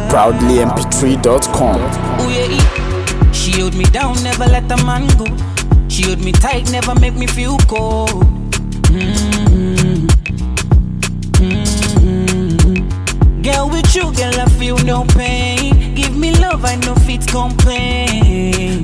ProudlyMP3.com. Ooh, yeah. She hold me down, never let a man go. She hold me tight, never make me feel cold. Girl, with you, girl, I feel no pain. Give me love, I know fit complain.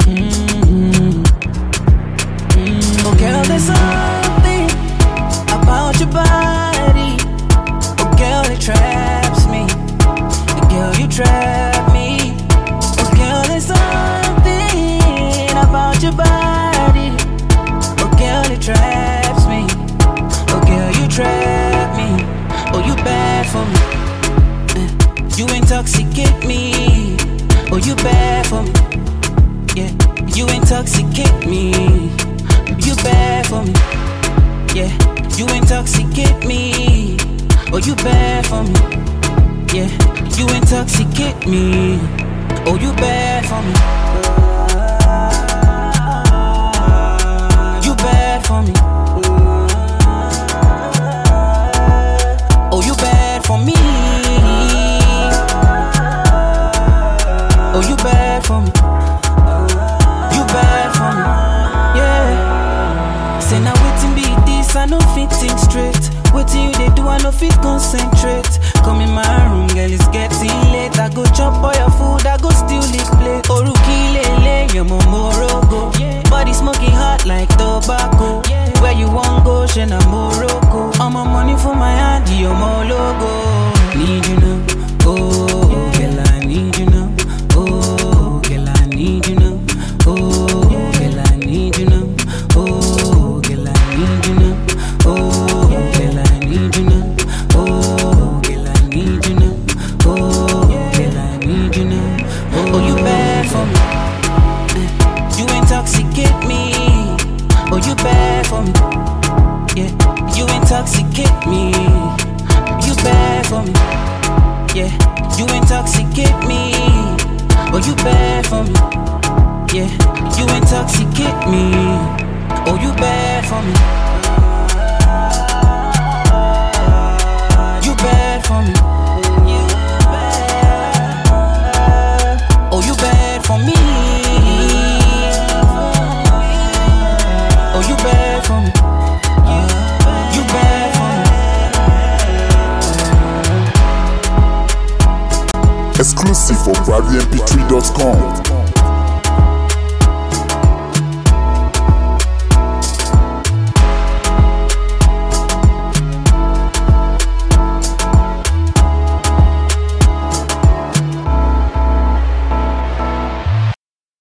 Oh, girl, there's something about your body. Oh, girl, it traps me. Girl, you trap me. Oh, girl, there's something about your body. Oh, girl, it traps me. Oh, girl, you trap me. Oh, you bad for me. You intoxicate me. Oh, you bad for me. Yeah, you intoxicate me. You bad for me. Yeah, you intoxicate me. Oh, you bad for me. Yeah, you intoxicate me. Oh, you bad for me. You bad for me. Oh, you bad for me. Oh, you bad for me. You bad for me. Yeah. Say now waiting be this, I no fit think straight. Waiting you they do, I no fit concentrate. Come in my room, girl, it's getting late. I go chop all your food, I go steal this plate. Oruki lele, your momorogo. Body smoking hot like tobacco. Where you want go, Shena Morocco. All my money for my hand, your more logo. Need you now, oh, girl, I need you now. Oh, girl, I need you now. Oh, girl, I need you now. Oh, girl, I need you now. Oh, girl, I need you now. Oh, girl, I need you now. Oh, girl, I need you now. Oh, you bad for me. You intoxicate me. Oh, you bad for me. Yeah, you intoxicate me. You bad for me. Yeah, you intoxicate me. Oh, you bad for me. Yeah, you intoxicate me. Oh, you bad for me. You bad for me. Oh, you bad for me. Oh, you bad for me. You bad for me. Exclusive for ProudlyMP3.com.